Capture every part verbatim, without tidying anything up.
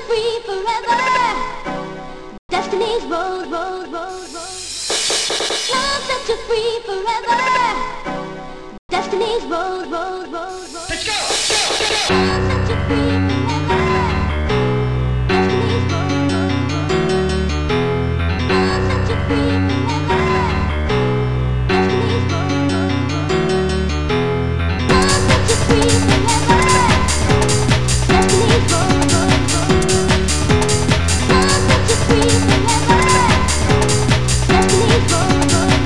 free forever. Destiny's road, road, road, road. Love set you free forever. Destiny's road, road, road, road. Let's go, go, go, go. Love set you free forever. Destiny's road, road, road. Love set you free forever. Destiny's road, road, road. Love set you free forever. Destiny's road, road, road. Love set you free forever. Destiny's road, road, road.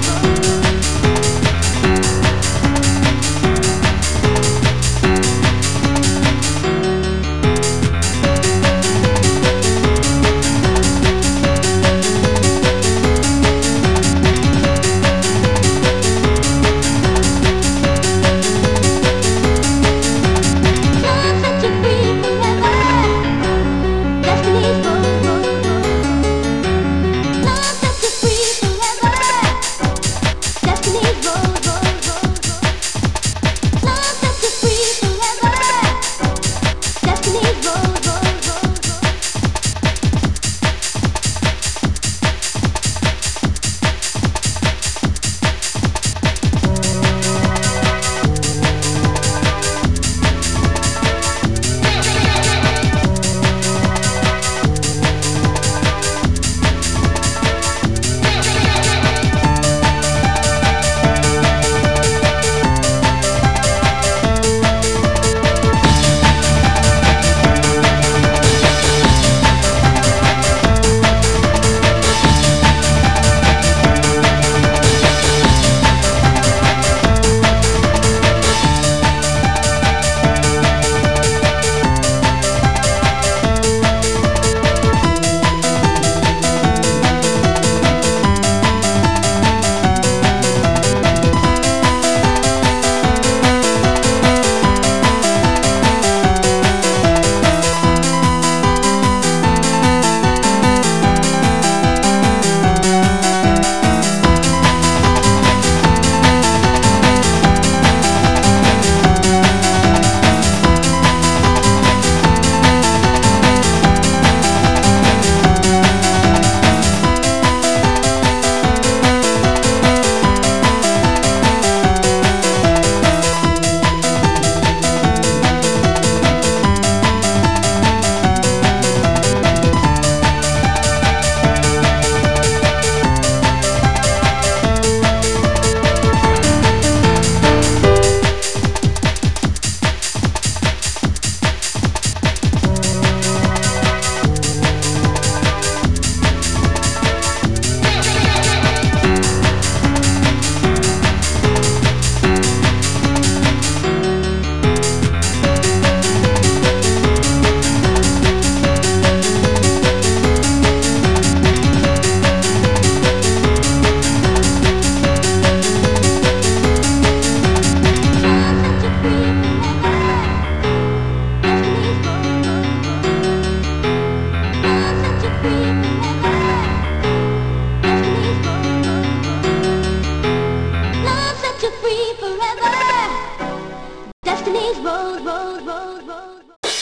Destiny's road, road, road, road.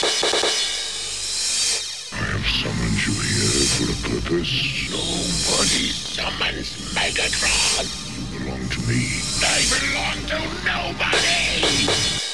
I have summoned you here for a purpose. Nobody summons Megatron. You belong to me. I belong to nobody.